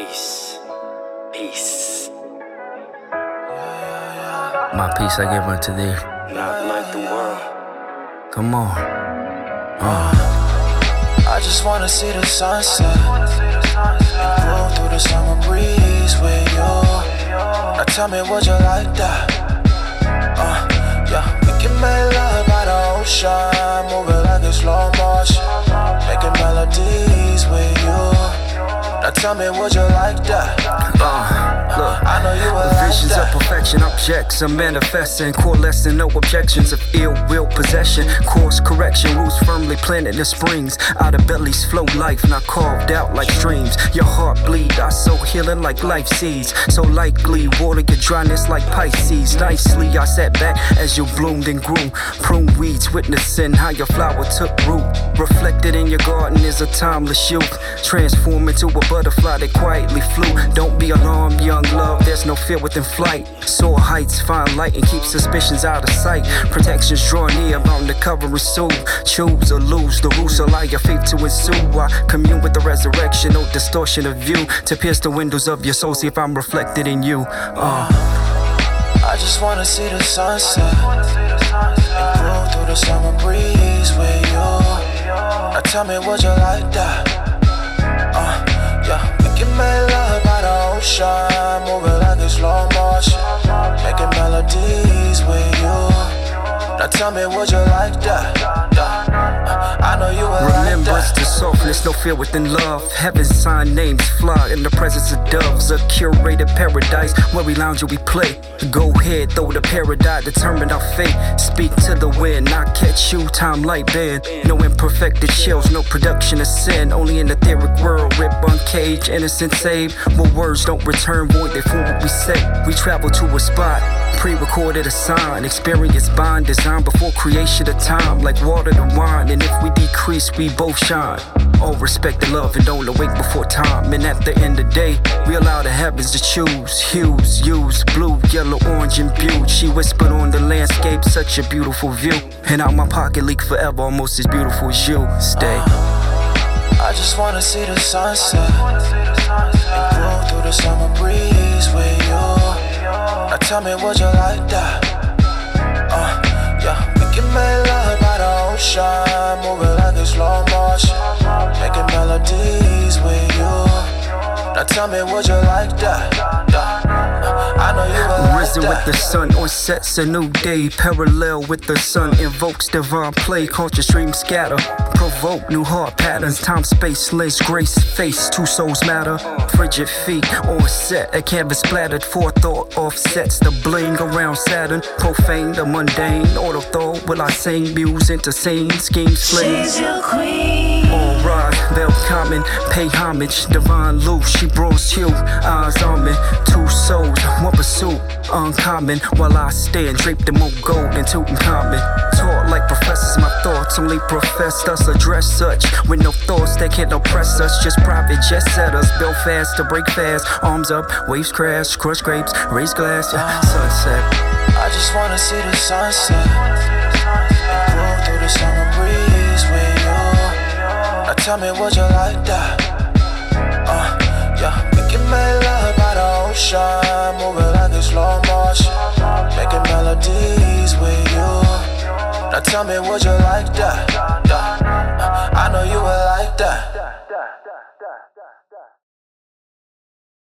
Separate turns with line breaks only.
Peace. Peace.
My peace I give unto thee.
Not like the world.
Come on.
I just wanna see the sunset and groove through the summer breeze with you. Now tell me, would you like that? Yeah, we can make love by the ocean, move it like it's slow motion, making melodies with you. Now tell me, would you like that?
Look,
I know you would like
visions of
that.
perfection, objects are manifesting, coalescing, no objections of ill will possession, course correction, roots firmly planted in springs, out of bellies flow life, not carved out like streams. Your heart bleed, I sow healing like life seeds, so likely water your dryness like Pisces. Nicely I sat back as you bloomed and grew, prune weeds witnessing how your flower took root. Reflected in your garden is a timeless youth, transform into a butterfly that quietly flew. Don't be alarmed, young love, there's no fear within flight. Soar heights, find light and keep suspicions out of sight. Protections draw near, bound to cover and soothe. Choose or lose, the roots allow your faith to ensue. I commune with the resurrection, no distortion of view, to pierce the windows of your soul, see if I'm reflected in you.
I just wanna see the sunset and groove through the summer breeze with you. Now tell me, would you like that? Yeah, we can make love by the ocean, move it like it's slow motion, making melodies with you. Now tell me, would you like that? I know you would like
Remembrance
that.
to softness, no fear within love. Heaven's sign names fly in the presence of doves. A curated paradise where we lounge and we play. Go ahead, throw the paradise, determine our fate. Speak to the wind, I catch you, time light bend. No imperfected shells, no production of sin. Only in the etheric world, rip uncaged, innocent saved. Where words don't return void, they form what we say. We travel to a spot, pre-recorded a sign. Experience bond designed before creation of time. Like water to wine, and if we decrease, we both shine. All respect and love and don't awake before time. And at the end of the day, we allow the heavens to choose. Hues, use, blue, yellow, orange, and beauty. She whispered on the landscape, such a beautiful view. And out my pocket leak forever, almost as beautiful as you. Stay.
I just wanna see the sunset and groove through the summer breeze with you. Now tell me, would you like that? Yeah, we can make love by the ocean, move it like it's slow motion, making melodies with you. Now tell me, would you like that? I know you would like
Risen with
that.
the sun, on sets a new day. Parallel with the sun, invokes divine play. Conscious dreams scatter, provoke new heart patterns. Time, space, lens, grace, face, two souls matter. Frigid feet on set, a canvas splattered. Forethought offsets the bling around Saturn. Profane the mundane, auto thought. Will I sing, muse into scene, schemes, flames?
She's your queen.
All rise, bell common, pay homage. Divine loose, she bronze hue, eyes on me. Two souls, one pursuit, uncommon. While I stand draped in more gold than Tutankhamun. Taught like professors, my thoughts only profess us. Address such with no thoughts that can't oppress us. Just private jet setters, built fast to break fast. Arms up, waves crash, crush grapes, raise glass, sunset.
I just wanna see the sunset and groove through the summer breeze with you. Now tell me, would you like that? Yeah, we can make love by the ocean, move it like it's slow motion, making melodies with you. Now tell me, would you like that? I know you would